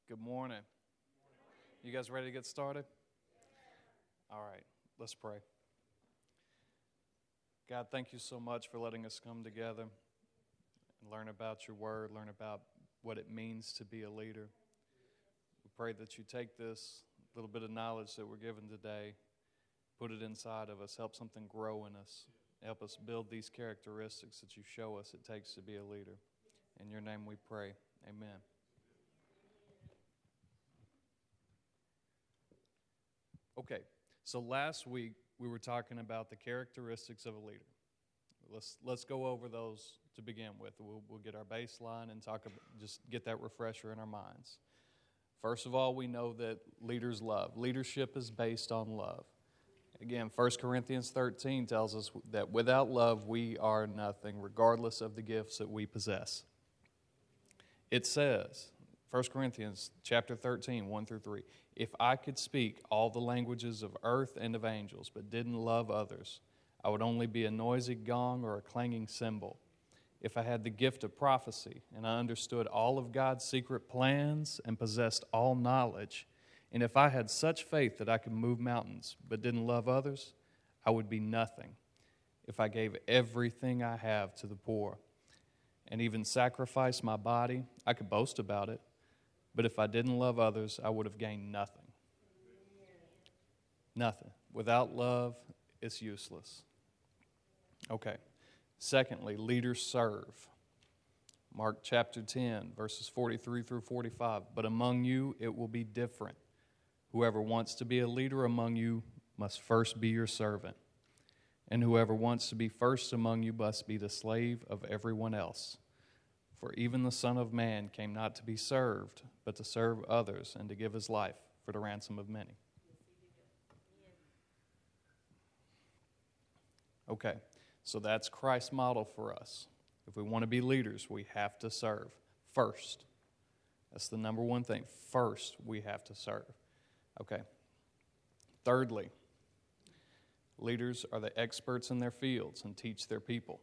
Good morning. You guys ready to get started? All right, let's pray. God, thank you so much for letting us come together and learn about your word, learn about what it means to be a leader. We pray that you take this little bit of knowledge that we're given today, put it inside of us, help something grow in us, help us build these characteristics that you show us it takes to be a leader. In your name we pray. Amen. Okay, so last week we were talking about the characteristics of a leader. Let's go over those to begin with. We'll get our baseline and just get that refresher in our minds. First of all, we know that leaders love. Leadership is based on love. Again, 1 Corinthians 13 tells us that without love we are nothing, regardless of the gifts that we possess. It says, 1 Corinthians chapter 13, 1 through 3, if I could speak all the languages of earth and of angels, but didn't love others, I would only be a noisy gong or a clanging cymbal. If I had the gift of prophecy, and I understood all of God's secret plans and possessed all knowledge, and if I had such faith that I could move mountains, but didn't love others, I would be nothing. If I gave everything I have to the poor, and even sacrificed my body, I could boast about it. But if I didn't love others, I would have gained nothing. Nothing. Without love, it's useless. Okay. Secondly, leaders serve. Mark chapter 10, verses 43 through 45. But among you it will be different. Whoever wants to be a leader among you must first be your servant. And whoever wants to be first among you must be the slave of everyone else. For even the Son of Man came not to be served, but to serve others and to give his life for the ransom of many. Okay, so that's Christ's model for us. If we want to be leaders, we have to serve first. That's the number one thing. First, we have to serve. Okay. Thirdly, leaders are the experts in their fields and teach their people.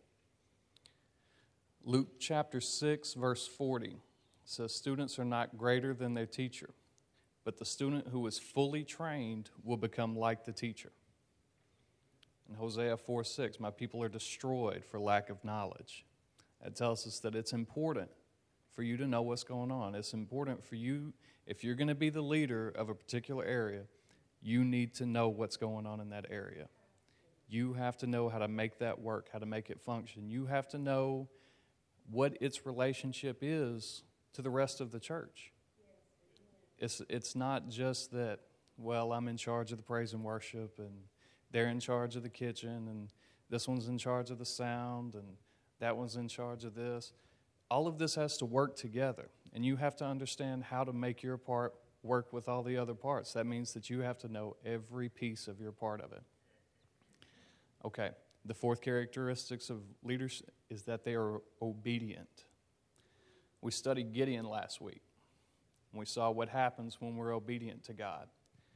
Luke chapter 6, verse 40 says, students are not greater than their teacher, but the student who is fully trained will become like the teacher. In Hosea 4:6, my people are destroyed for lack of knowledge. That tells us that it's important for you to know what's going on. It's important for you, if you're going to be the leader of a particular area, you need to know what's going on in that area. You have to know how to make that work, how to make it function. You have to know what its relationship is to the rest of the church. It's not just that, well, I'm in charge of the praise and worship, and they're in charge of the kitchen, and this one's in charge of the sound, and that one's in charge of this. All of this has to work together, and you have to understand how to make your part work with all the other parts. That means that you have to know every piece of your part of it. Okay. The fourth characteristics of leaders is that they are obedient. We studied Gideon last week. And we saw what happens when we're obedient to God.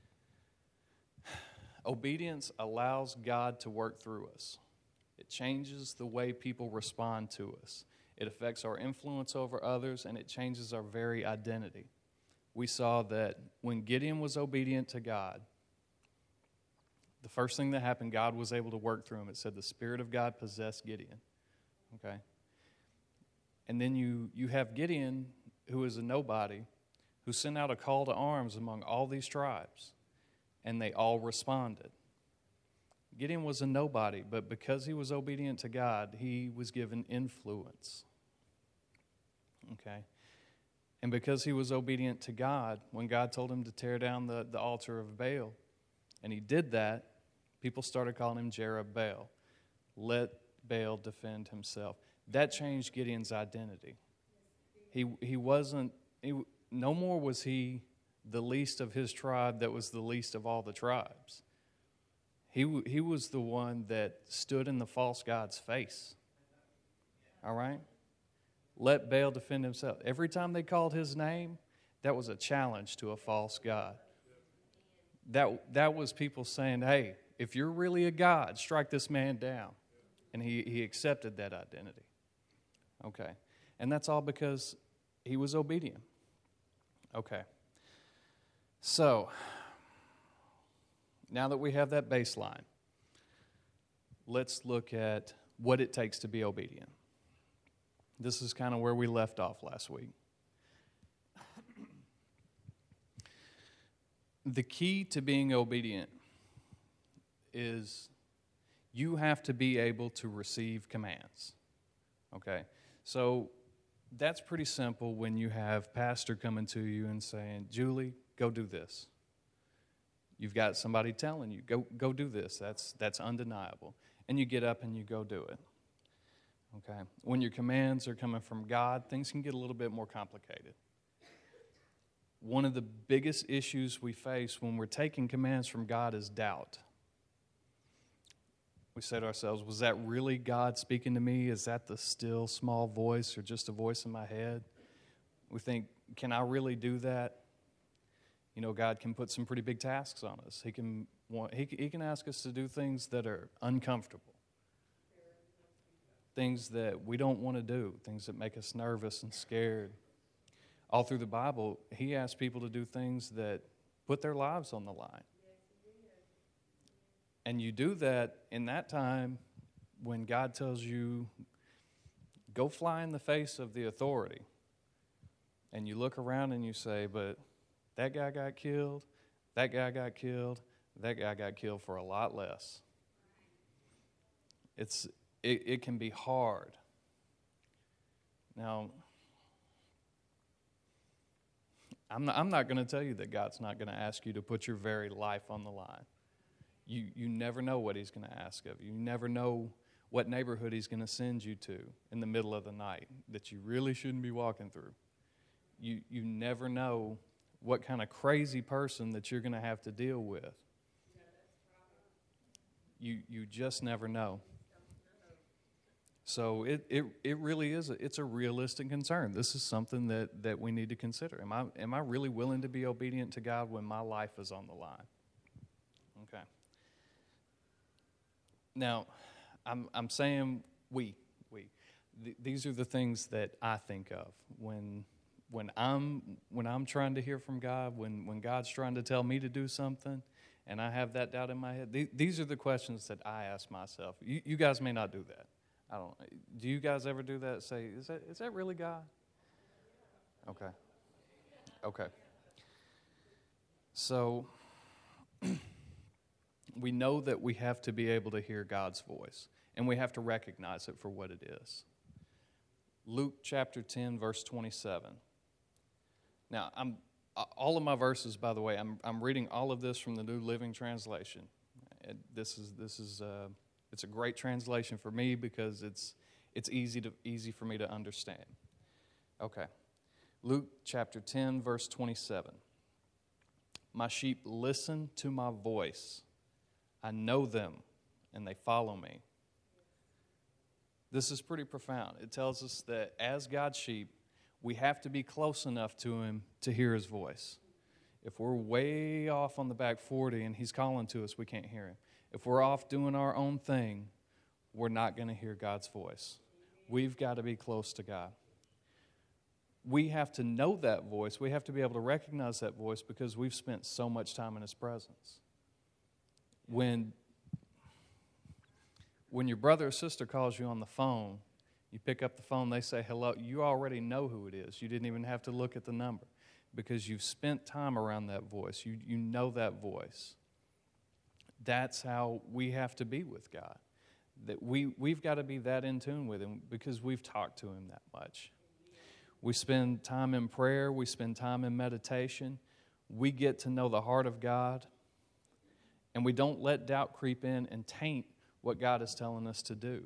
Obedience allows God to work through us. It changes the way people respond to us. It affects our influence over others, and it changes our very identity. We saw that when Gideon was obedient to God, the first thing that happened, God was able to work through him. It said the Spirit of God possessed Gideon. Okay? And then you have Gideon, who is a nobody, who sent out a call to arms among all these tribes, and they all responded. Gideon was a nobody, but because he was obedient to God, he was given influence. Okay? And because he was obedient to God, when God told him to tear down the altar of Baal, and he did that, people started calling him Jerubbaal. Let Baal defend himself. That changed Gideon's identity. No more was he the least of his tribe that was the least of all the tribes. He was the one that stood in the false god's face. All right? Let Baal defend himself. Every time they called his name, that was a challenge to a false god. That was people saying, hey, if you're really a god, strike this man down. And he accepted that identity. Okay. And that's all because he was obedient. Okay. So, now that we have that baseline, let's look at what it takes to be obedient. This is kind of where we left off last week. The key to being obedient is you have to be able to receive commands. Okay? So that's pretty simple when you have pastor coming to you and saying, Julie, go do this. You've got somebody telling you, go do this. That's undeniable. And you get up and you go do it. Okay? When your commands are coming from God, things can get a little bit more complicated. One of the biggest issues we face when we're taking commands from God is doubt. We say to ourselves, was that really God speaking to me? Is that the still small voice or just a voice in my head? We think, can I really do that? You know, God can put some pretty big tasks on us. He can ask us to do things that are uncomfortable, things that we don't want to do, things that make us nervous and scared. All through the Bible, He asks people to do things that put their lives on the line. And you do that in that time when God tells you, go fly in the face of the authority. And you look around and you say, but that guy got killed, that guy got killed, that guy got killed for a lot less. It can be hard. Now, I'm not going to tell you that God's not going to ask you to put your very life on the line. You never know what He's going to ask of you. You never know what neighborhood He's going to send you to in the middle of the night that you really shouldn't be walking through. You never know what kind of crazy person that you're going to have to deal with. You just never know. So it really is it's a realistic concern. This is something that we need to consider. Am I really willing to be obedient to God when my life is on the line? Okay. Now, I'm saying we. These are the things that I think of when I'm trying to hear from God, when God's trying to tell me to do something, and I have that doubt in my head. These are the questions that I ask myself. You guys may not do that. I don't. Do you guys ever do that? Say, is that really God? Okay. So we know that we have to be able to hear God's voice, and we have to recognize it for what it is. Luke chapter 10, verse 27. Now, all of my verses, by the way, I'm reading all of this from the New Living Translation. This is it's a great translation for me because it's easy for me to understand. Okay. Luke chapter 10, verse 27. My sheep listen to my voice. I know them, and they follow me. This is pretty profound. It tells us that as God's sheep, we have to be close enough to Him to hear His voice. If we're way off on the back 40 and He's calling to us, we can't hear Him. If we're off doing our own thing, we're not going to hear God's voice. We've got to be close to God. We have to know that voice. We have to be able to recognize that voice because we've spent so much time in His presence. When your brother or sister calls you on the phone, you pick up the phone, they say hello, you already know who it is. You didn't even have to look at the number because you've spent time around that voice. You know that voice. That's how we have to be with God. That we've got to be that in tune with Him because we've talked to Him that much. We spend time in prayer. We spend time in meditation. We get to know the heart of God. And we don't let doubt creep in and taint what God is telling us to do.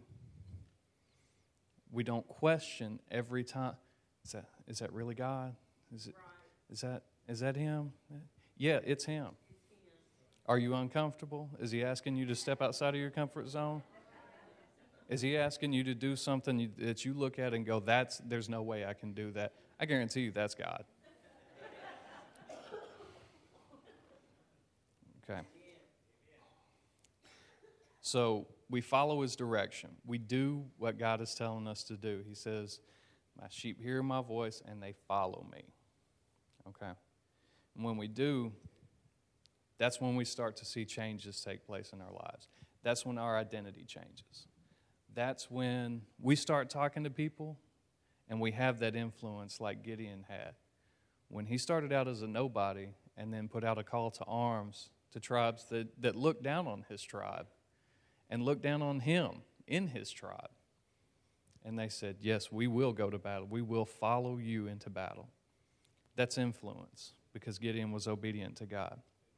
We don't question every time, is that really God? Is that Him? Yeah, it's Him. Are you uncomfortable? Is He asking you to step outside of your comfort zone? Is He asking you to do something that you look at and go, there's no way I can do that? I guarantee you that's God. Okay. So we follow His direction. We do what God is telling us to do. He says, my sheep hear my voice and they follow me. Okay. And when we do, that's when we start to see changes take place in our lives. That's when our identity changes. That's when we start talking to people and we have that influence like Gideon had. When he started out as a nobody and then put out a call to arms to tribes that looked down on his tribe and looked down on him in his tribe. And they said, yes, we will go to battle. We will follow you into battle. That's influence because Gideon was obedient to God.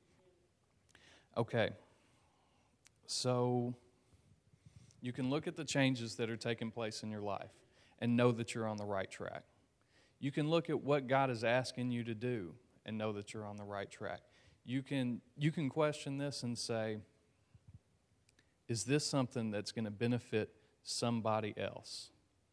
Okay, so you can look at the changes that are taking place in your life and know that you're on the right track. You can look at what God is asking you to do and know that you're on the right track. You can question this and say, is this something that's going to benefit somebody else?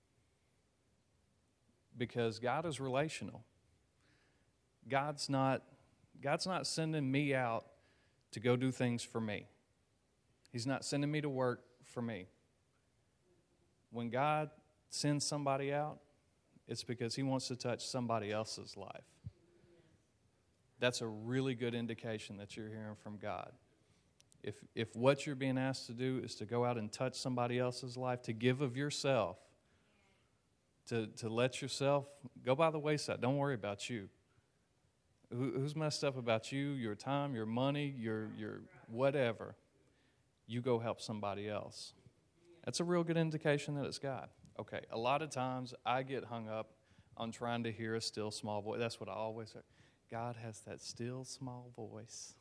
Because God is relational. God's not sending me out to go do things for me. He's not sending me to work for me. When God sends somebody out, it's because He wants to touch somebody else's life. That's a really good indication that you're hearing from God. If what you're being asked to do is to go out and touch somebody else's life, to give of yourself, to let yourself go by the wayside, don't worry about you. Who's messed up about you, your time, your money, your whatever? You go help somebody else. That's a real good indication that it's God. Okay, a lot of times I get hung up on trying to hear a still small voice. That's what I always say. God has that still small voice.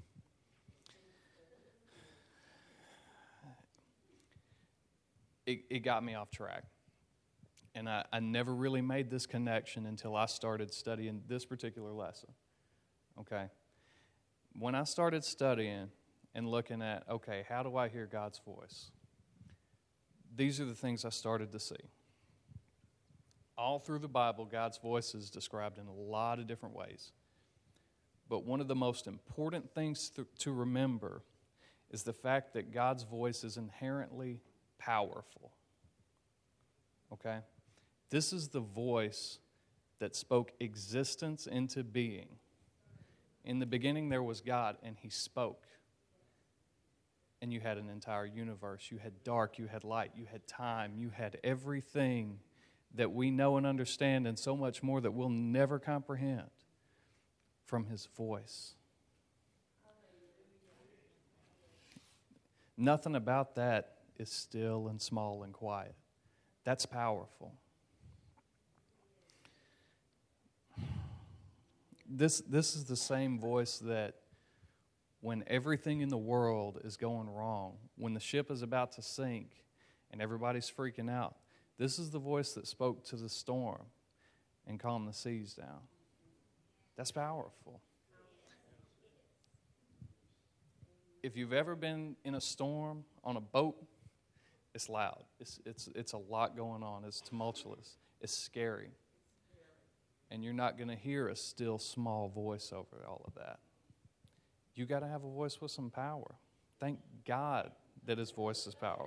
It got me off track. And I never really made this connection until I started studying this particular lesson. Okay? When I started studying and looking at, okay, how do I hear God's voice? These are the things I started to see. All through the Bible, God's voice is described in a lot of different ways. But one of the most important things to remember is the fact that God's voice is inherently powerful. Okay? This is the voice that spoke existence into being. In the beginning there was God, and He spoke. And you had an entire universe. You had dark, you had light, you had time, you had everything that we know and understand, and so much more that we'll never comprehend from His voice. Nothing about that is still and small and quiet. That's powerful. This is the same voice that when everything in the world is going wrong, when the ship is about to sink and everybody's freaking out, this is the voice that spoke to the storm and calmed the seas down. That's powerful. If you've ever been in a storm on a boat, it's loud. It's a lot going on. It's tumultuous. It's scary. And you're not going to hear a still small voice over all of that. You got to have a voice with some power. Thank God that His voice is powerful.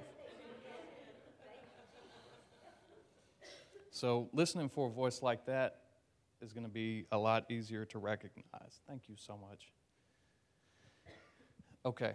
So listening for a voice like that is going to be a lot easier to recognize. Thank you so much. Okay.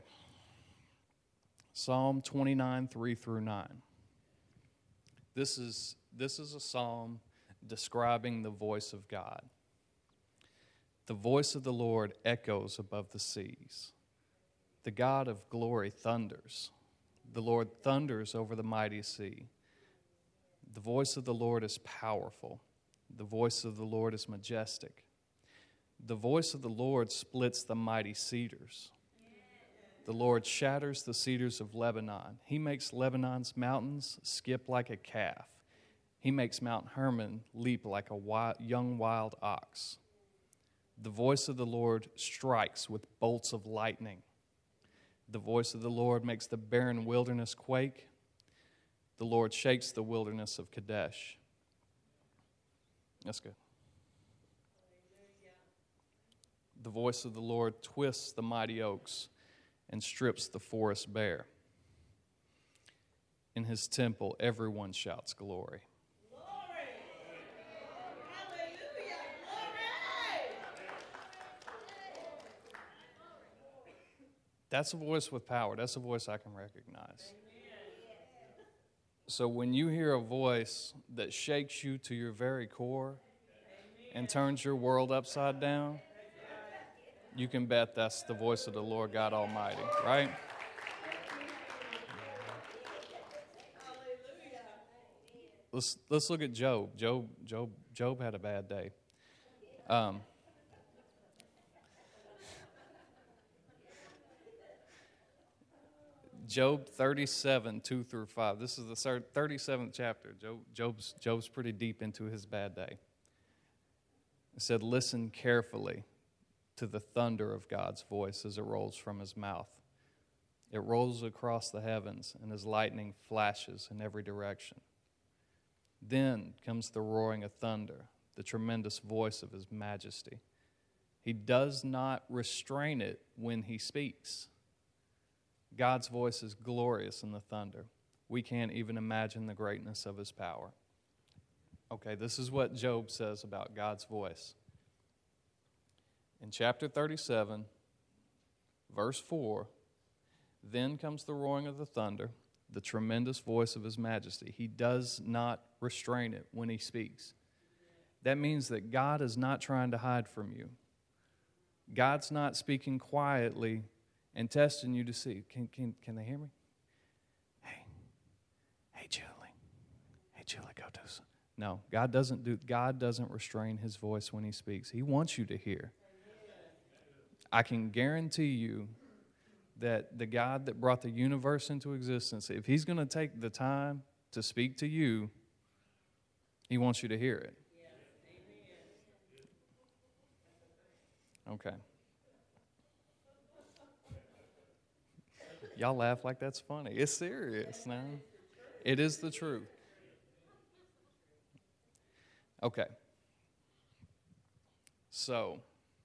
Psalm 29, 3 through 9. This is a psalm describing the voice of God. The voice of the Lord echoes above the seas. The God of glory thunders. The Lord thunders over the mighty sea. The voice of the Lord is powerful. The voice of the Lord is majestic. The voice of the Lord splits the mighty cedars. The Lord shatters the cedars of Lebanon. He makes Lebanon's mountains skip like a calf. He makes Mount Hermon leap like a young wild ox. The voice of the Lord strikes with bolts of lightning. The voice of the Lord makes the barren wilderness quake. The Lord shakes the wilderness of Kadesh. That's good. The voice of the Lord twists the mighty oaks and strips the forest bare. In His temple, everyone shouts glory. That's a voice with power. That's a voice I can recognize. So when you hear a voice that shakes you to your very core and turns your world upside down, you can bet that's the voice of the Lord God Almighty, right? Let's look at Job. Job had a bad day. Job 37, 2 through 5. This is the 37th chapter. Job's pretty deep into his bad day. It said, listen carefully to the thunder of God's voice as it rolls from his mouth. It rolls across the heavens, and his lightning flashes in every direction. Then comes the roaring of thunder, the tremendous voice of his majesty. He does not restrain it when he speaks. God's voice is glorious in the thunder. We can't even imagine the greatness of his power. Okay, this is what Job says about God's voice. In chapter 37, verse 4, then comes the roaring of the thunder, the tremendous voice of his majesty. He does not restrain it when he speaks. That means that God is not trying to hide from you. God's not speaking quietly and testing you to see. Can they hear me? Hey, Julie, go do something. No, God doesn't restrain his voice when he speaks. He wants you to hear. I can guarantee you that the God that brought the universe into existence, if he's going to take the time to speak to you, he wants you to hear it. Okay. Y'all laugh like that's funny. It's serious now. It is the truth. Okay. So,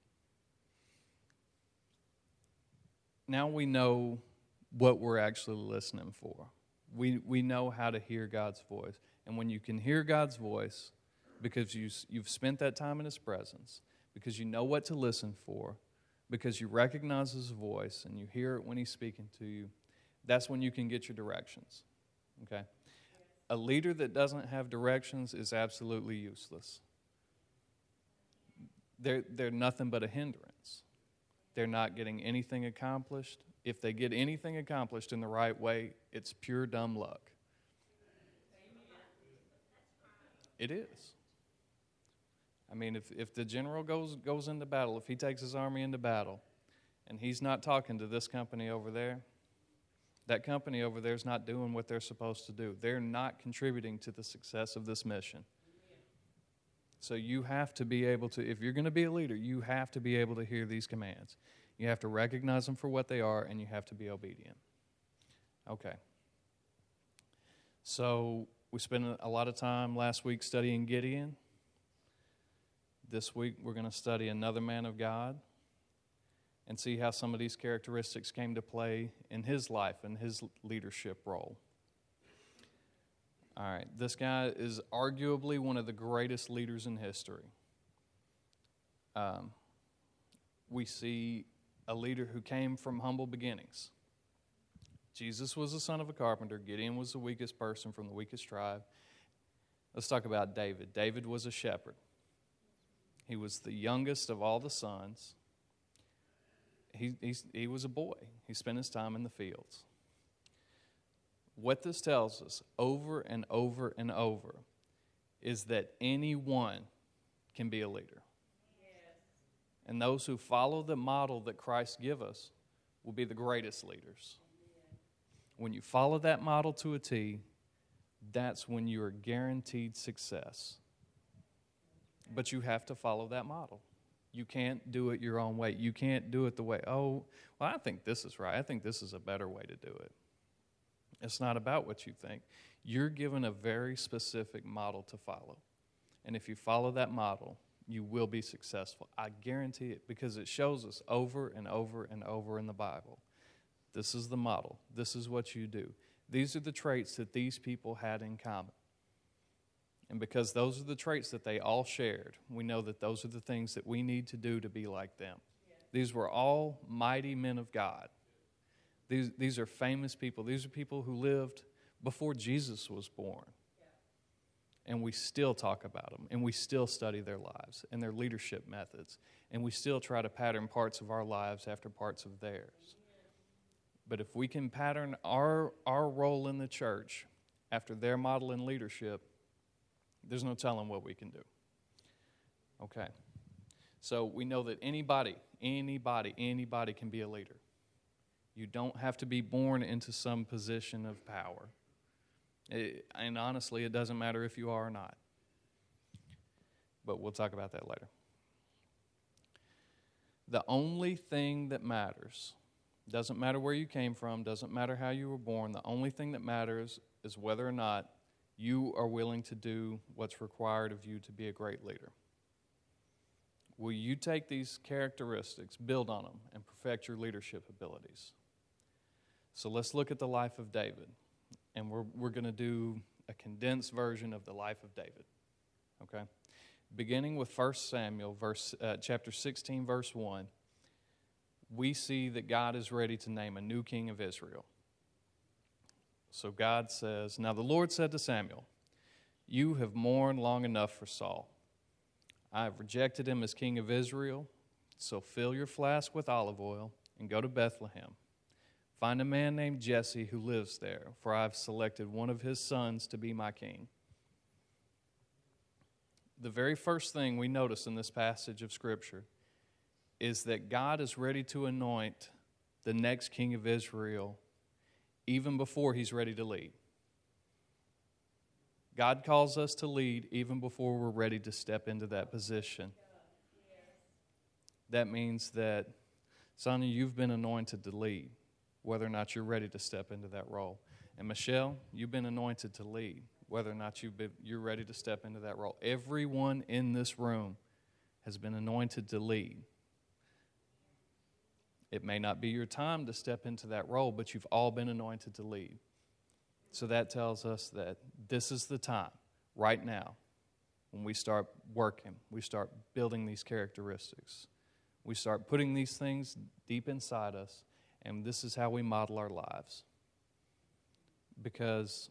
now we know what we're actually listening for. We know how to hear God's voice. And when you can hear God's voice, because you've spent that time in his presence, because you know what to listen for, because you recognize his voice and you hear it when he's speaking to you, that's when you can get your directions. Okay? A leader that doesn't have directions is absolutely useless. They're nothing but a hindrance. They're not getting anything accomplished. If they get anything accomplished in the right way, it's pure dumb luck. It is. I mean, if the general goes into battle, if he takes his army into battle, and he's not talking to this company over there, that company over there is not doing what they're supposed to do. They're not contributing to the success of this mission. So you have to be able to, if you're going to be a leader, you have to be able to hear these commands. You have to recognize them for what they are, and you have to be obedient. Okay. So we spent a lot of time last week studying Gideon. This week we're going to study another man of God and see how some of these characteristics came to play in his life and his leadership role. All right, this guy is arguably one of the greatest leaders in history. We see a leader who came from humble beginnings. Jesus was the son of a carpenter. Gideon was the weakest person from the weakest tribe. Let's talk about David. David was a shepherd. He was the youngest of all the sons. He was a boy. He spent his time in the fields. What this tells us over and over and over is that anyone can be a leader. And those who follow the model that Christ gives us will be the greatest leaders. When you follow that model to a T, that's when you are guaranteed success. But you have to follow that model. You can't do it your own way. You can't do it the way, I think this is right. I think this is a better way to do it. It's not about what you think. You're given a very specific model to follow. And if you follow that model, you will be successful. I guarantee it, because it shows us over and over and over in the Bible. This is the model. This is what you do. These are the traits that these people had in common. And because those are the traits that they all shared, we know that those are the things that we need to do to be like them. These were all mighty men of God. These are famous people. These are people who lived before Jesus was born. And we still talk about them, and we still study their lives and their leadership methods, and we still try to pattern parts of our lives after parts of theirs. But if we can pattern our role in the church after their model in leadership, there's no telling what we can do. Okay. So we know that anybody can be a leader. You don't have to be born into some position of power. And honestly, it doesn't matter if you are or not. But we'll talk about that later. The only thing that matters, doesn't matter where you came from, doesn't matter how you were born, the only thing that matters is whether or not you are willing to do what's required of you to be a great leader. Will you take these characteristics, build on them, and perfect your leadership abilities? So let's look at the life of David. And we're going to do a condensed version of the life of David. Okay? Beginning with 1 Samuel, chapter 16, verse 1, we see that God is ready to name a new king of Israel. So God says, "Now the Lord said to Samuel, 'You have mourned long enough for Saul. I have rejected him as king of Israel, so fill your flask with olive oil and go to Bethlehem. Find a man named Jesse who lives there, for I have selected one of his sons to be my king.'" The very first thing we notice in this passage of Scripture is that God is ready to anoint the next king of Israel even before he's ready to lead. God calls us to lead even before we're ready to step into that position. That means that, Sonia, you've been anointed to lead, whether or not you're ready to step into that role. And Michelle, you've been anointed to lead, whether or not you're ready to step into that role. Everyone in this room has been anointed to lead. It may not be your time to step into that role, but you've all been anointed to lead. So that tells us that this is the time, right now, when we start working, we start building these characteristics. We start putting these things deep inside us, and this is how we model our lives. Because,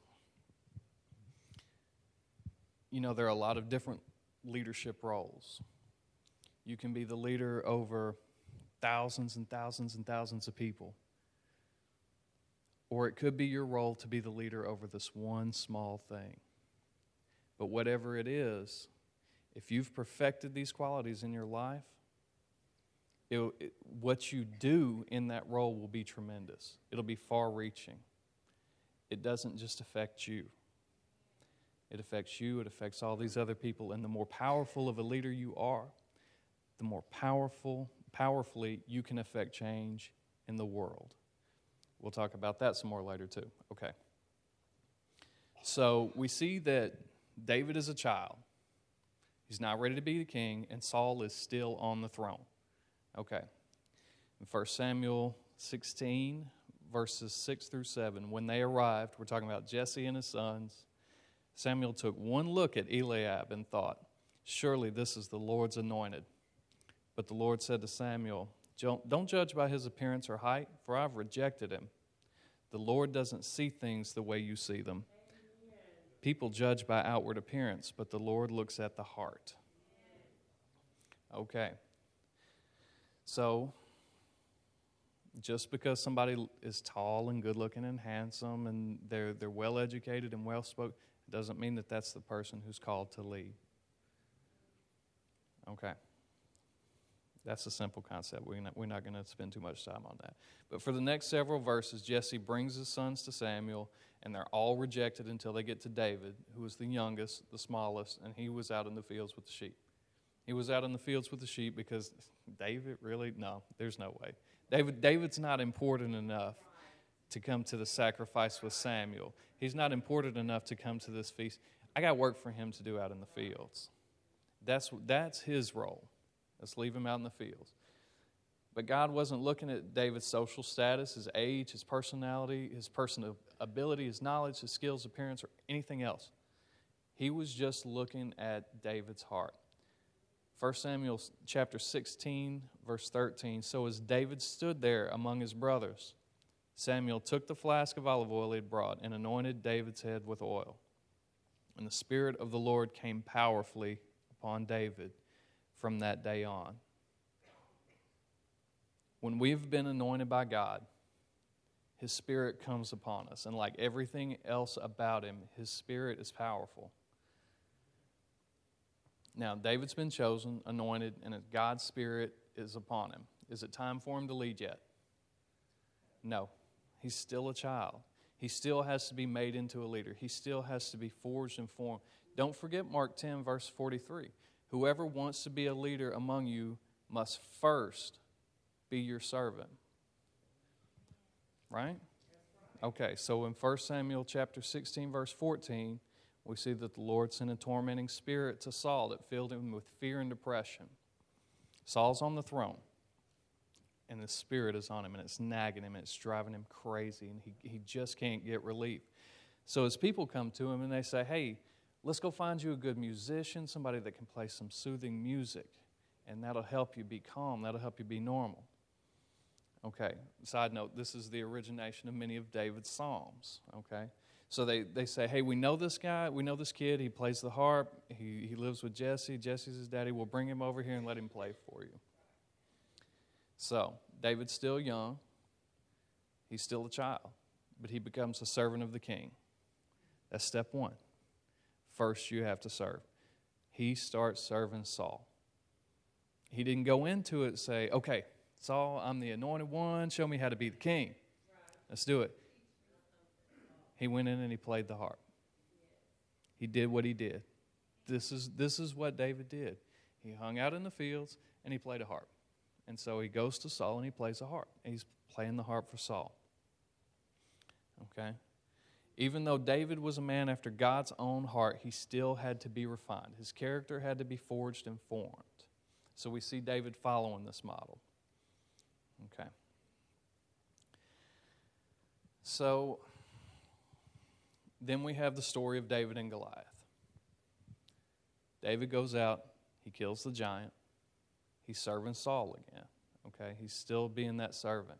there are a lot of different leadership roles. You can be the leader over thousands and thousands and thousands of people. Or it could be your role to be the leader over this one small thing. But whatever it is, if you've perfected these qualities in your life, what you do in that role will be tremendous. It'll be far-reaching. It doesn't just affect you. It affects you, it affects all these other people. And the more powerful of a leader you are, the more powerfully you can affect change in the world. We'll talk about that some more later too. Okay. So we see that David is a child. He's not ready to be the king, and Saul is still on the throne. Okay. In 1 Samuel 16, verses 6 through 7, when they arrived, we're talking about Jesse and his sons, Samuel took one look at Eliab and thought, "Surely this is the Lord's anointed." But the Lord said to Samuel, "Don't judge by his appearance or height, for I've rejected him. The Lord doesn't see things the way you see them. People judge by outward appearance, but the Lord looks at the heart." Okay. So, just because somebody is tall and good-looking and handsome and they're well-educated and well-spoken, doesn't mean that that's the person who's called to lead. Okay. That's a simple concept. We're not going to spend too much time on that. But for the next several verses, Jesse brings his sons to Samuel, and they're all rejected until they get to David, who was the youngest, the smallest, and he was out in the fields with the sheep. He was out in the fields with the sheep because David, really? No, there's no way. David's not important enough to come to the sacrifice with Samuel. He's not important enough to come to this feast. I got work for him to do out in the fields. That's his role. Let's leave him out in the fields. But God wasn't looking at David's social status, his age, his personality, his personal ability, his knowledge, his skills, appearance, or anything else. He was just looking at David's heart. 1 Samuel chapter 16, verse 13. So as David stood there among his brothers, Samuel took the flask of olive oil he had brought and anointed David's head with oil. And the Spirit of the Lord came powerfully upon David from that day on. When we've been anointed by God, His Spirit comes upon us. And like everything else about Him, His Spirit is powerful. Now, David's been chosen, anointed, and God's Spirit is upon him. Is it time for him to lead yet? No. He's still a child. He still has to be made into a leader. He still has to be forged and formed. Don't forget Mark 10, verse 43. Whoever wants to be a leader among you must first be your servant. Right? Okay, so in 1 Samuel chapter 16, verse 14, we see that the Lord sent a tormenting spirit to Saul that filled him with fear and depression. Saul's on the throne, and the spirit is on him, and it's nagging him, and it's driving him crazy, and he just can't get relief. So his people come to him, and they say, hey, let's go find you a good musician, somebody that can play some soothing music, and that'll help you be calm, that'll help you be normal. Okay, side note, this is the origination of many of David's psalms, okay? So they say, hey, we know this guy, we know this kid, he plays the harp, he lives with Jesse, Jesse's his daddy, we'll bring him over here and let him play for you. So, David's still young, he's still a child, but he becomes a servant of the king. That's step one. First, you have to serve. He starts serving Saul. He didn't go into it and say, okay, Saul, I'm the anointed one, show me how to be the king. Let's do it. He went in and he played the harp. He did what he did. This is what David did. He hung out in the fields and he played a harp. And so he goes to Saul and he plays a harp. He's playing the harp for Saul. Okay? Even though David was a man after God's own heart, he still had to be refined. His character had to be forged and formed. So we see David following this model. Okay. So then we have the story of David and Goliath. David goes out, he kills the giant. He's serving Saul again. Okay, he's still being that servant.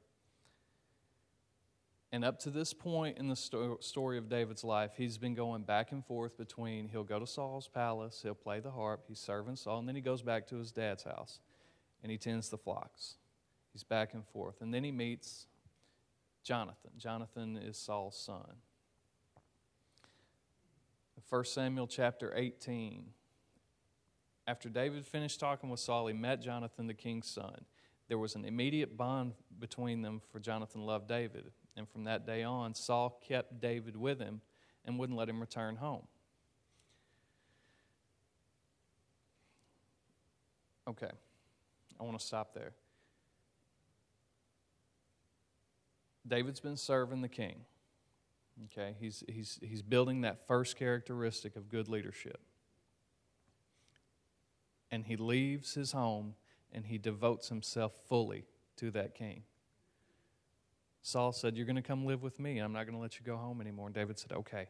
And up to this point in the story of David's life, he's been going back and forth between, he'll go to Saul's palace, he'll play the harp, he's serving Saul, and then he goes back to his dad's house, and he tends the flocks. He's back and forth. And then he meets Jonathan. Jonathan is Saul's son. 1 Samuel chapter 18. After David finished talking with Saul, he met Jonathan, the king's son. There was an immediate bond between them, for Jonathan loved David. And from that day on, Saul kept David with him and wouldn't let him return home. Okay, I want to stop there. David's been serving the king. Okay, he's building that first characteristic of good leadership. And he leaves his home and he devotes himself fully to that king. Saul said, you're going to come live with me. I'm not going to let you go home anymore. And David said, okay.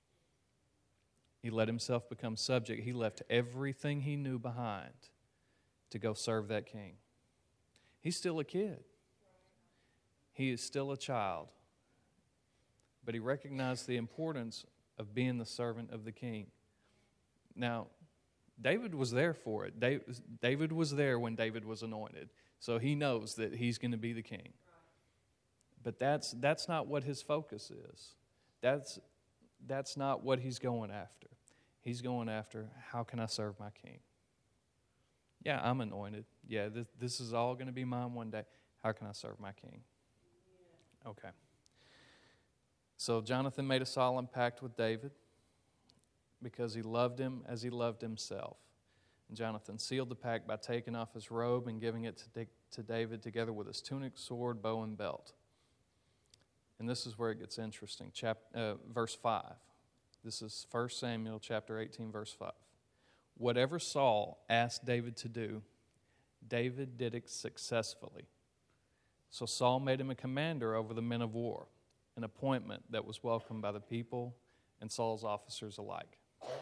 He let himself become subject. He left everything he knew behind to go serve that king. He's still a kid. He is still a child. But he recognized the importance of being the servant of the king. Now, David was there for it. David was there when David was anointed. So he knows that he's going to be the king. But that's not what his focus is. That's not what he's going after. He's going after, how can I serve my king? Yeah, I'm anointed. Yeah, this is all going to be mine one day. How can I serve my king? Okay. So Jonathan made a solemn pact with David because he loved him as he loved himself. And Jonathan sealed the pact by taking off his robe and giving it to David together with his tunic, sword, bow, and belt. And this is where it gets interesting. Verse 5. This is 1 Samuel chapter 18, verse 5. Whatever Saul asked David to do, David did it successfully. So Saul made him a commander over the men of war, an appointment that was welcomed by the people and Saul's officers alike.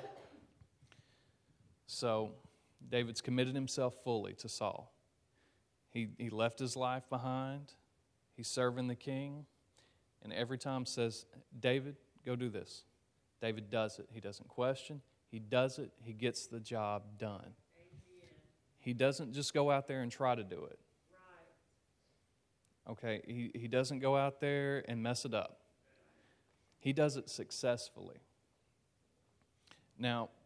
So David's committed himself fully to Saul. He left his life behind. He's serving the king. and every time says, David, go do this. David does it. He doesn't question. He does it. He gets the job done. Amen. He doesn't just go out there and try to do it. Right. Okay, he doesn't go out there and mess it up. He does it successfully. Now,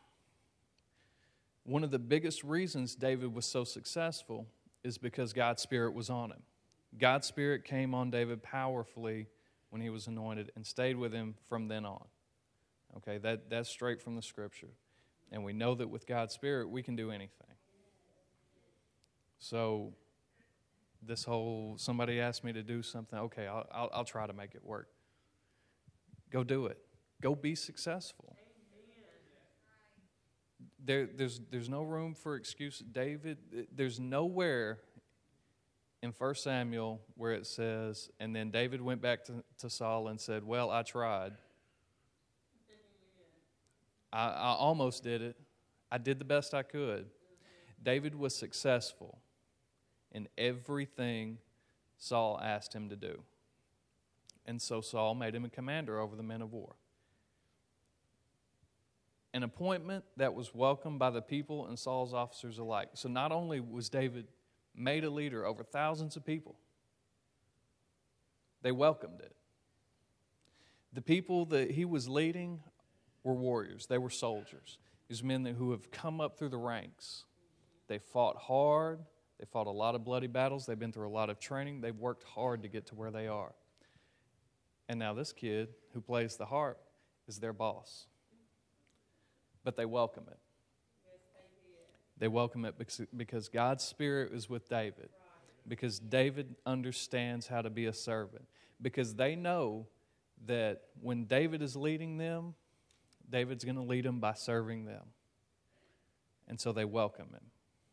one of the biggest reasons David was so successful is because God's Spirit was on him. God's Spirit came on David powerfully when he was anointed and stayed with him from then on. Okay, that's straight from the Scripture. And we know that with God's Spirit, we can do anything. So, this whole, somebody asked me to do something, okay, I'll try to make it work. Go do it. Go be successful. There's no room for excuse. David, there's nowhere in 1 Samuel where it says, and then David went back to Saul and said, well, I tried. I almost did it. I did the best I could. David was successful in everything Saul asked him to do. And so Saul made him a commander over the men of war. An appointment that was welcomed by the people and Saul's officers alike. So not only was David made a leader over thousands of people, they welcomed it. The people that he was leading were warriors. They were soldiers. These men who have come up through the ranks. They fought hard. They fought a lot of bloody battles. They've been through a lot of training. They've worked hard to get to where they are. And now this kid who plays the harp is their boss. But they welcome it. They welcome it because God's Spirit is with David. Because David understands how to be a servant. Because they know that when David is leading them, David's going to lead them by serving them. And so they welcome him.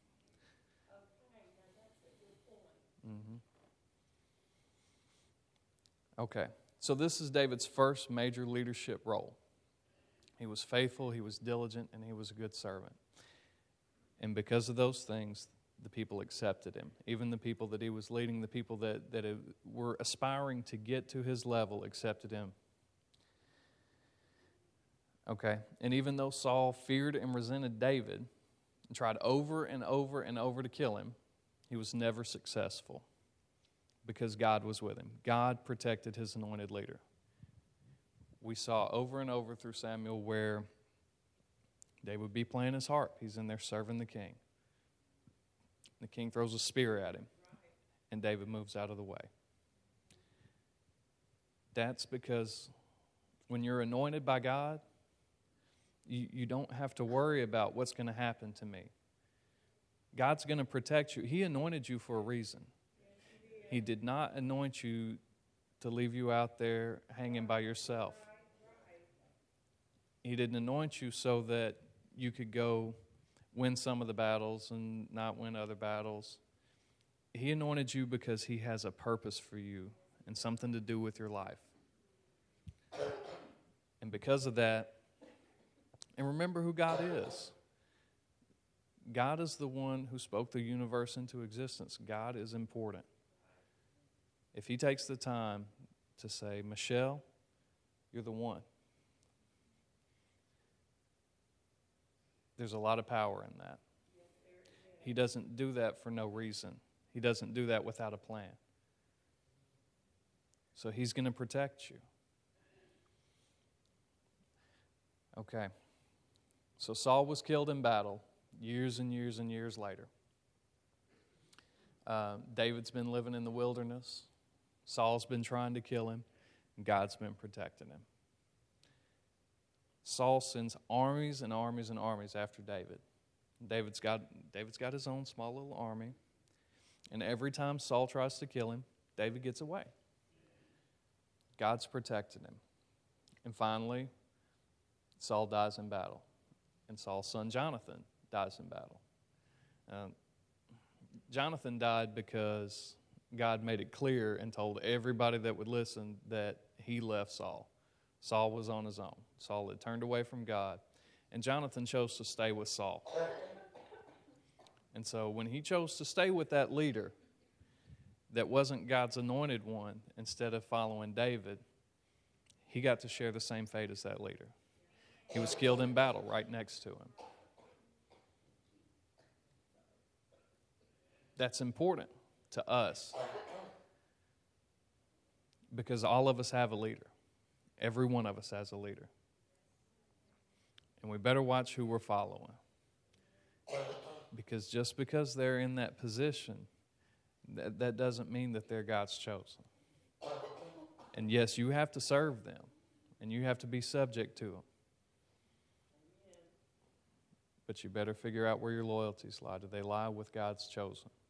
Okay, so this is David's first major leadership role. He was faithful, he was diligent, and he was a good servant. And because of those things, the people accepted him. Even the people that he was leading, the people that were aspiring to get to his level, accepted him. Okay, and even though Saul feared and resented David and tried over and over and over to kill him, he was never successful because God was with him. God protected his anointed leader. We saw over and over through Samuel where David would be playing his harp. He's in there serving the king. The king throws a spear at him, and David moves out of the way. That's because when you're anointed by God, you don't have to worry about what's going to happen to me. God's going to protect you. He anointed you for a reason. He did not anoint you to leave you out there hanging by yourself. He didn't anoint you so that you could go win some of the battles and not win other battles. He anointed you because He has a purpose for you and something to do with your life. And because of that, and remember who God is. God is the one who spoke the universe into existence. God is important. If He takes the time to say, Michelle, you're the one. There's a lot of power in that. He doesn't do that for no reason. He doesn't do that without a plan. So He's going to protect you. Okay. So Saul was killed in battle years and years and years later. David's been living in the wilderness. Saul's been trying to kill him. And God's been protecting him. Saul sends armies and armies and armies after David. David's got his own small little army. And every time Saul tries to kill him, David gets away. God's protecting him. And finally, Saul dies in battle. And Saul's son Jonathan dies in battle. Jonathan died because God made it clear and told everybody that would listen that he left Saul. Saul was on his own. Saul had turned away from God. And Jonathan chose to stay with Saul. And so when he chose to stay with that leader, that wasn't God's anointed one, instead of following David, he got to share the same fate as that leader. He was killed in battle right next to him. That's important to us because all of us have a leader. Every one of us has a leader. And we better watch who we're following. Because just because they're in that position, that doesn't mean that they're God's chosen. And yes, you have to serve them, and you have to be subject to them. But you better figure out where your loyalties lie. Do they lie with God's chosen?